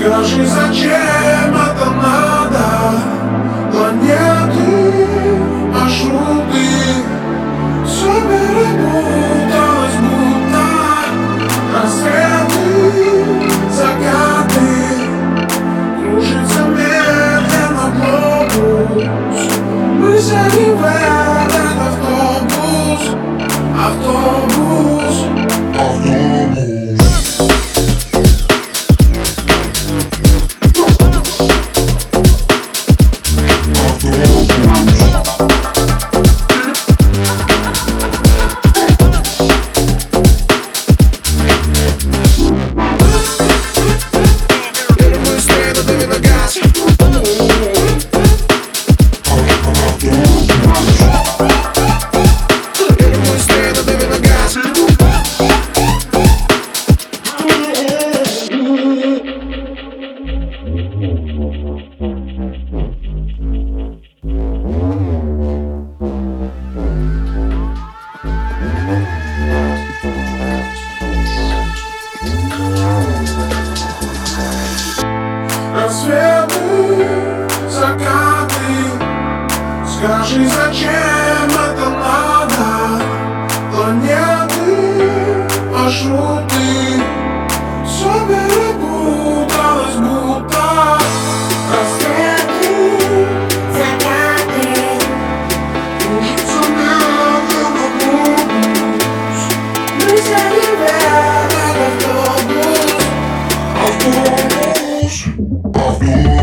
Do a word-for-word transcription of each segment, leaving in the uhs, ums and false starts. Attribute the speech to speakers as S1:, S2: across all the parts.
S1: Скажи, зачем это надо? Планеты, маршруты, все перепуталось, будто рассветы, закаты. Кружится медленно глобус. Мы сели в этот автобус, автобус, автобус. Рассветы, закаты. Скажи, зачем это надо? Планеты, маршруты, все перепуталось, будто рассветы, закаты. Кружится медленно глобус. Мы сели в этот автобус, автобус, автобус.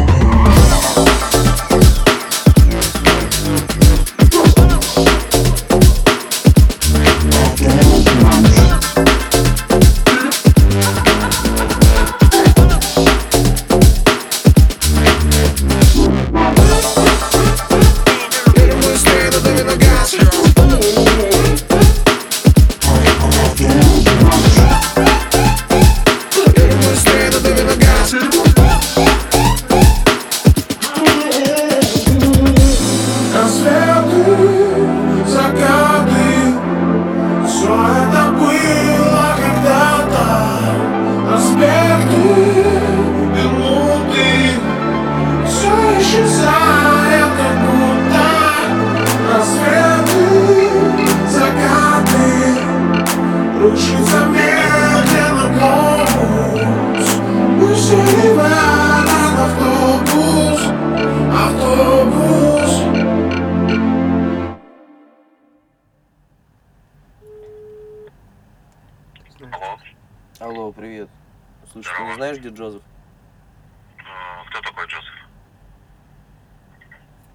S1: Закаты, все это было когда-то. Проспекты, минуты, все исчезает, как будто рассветы, закаты. Кружится медленно глобус. Мы сели в этот автобус, автобус.
S2: Алло, привет. Слушай, ты не знаешь, где Джозеф?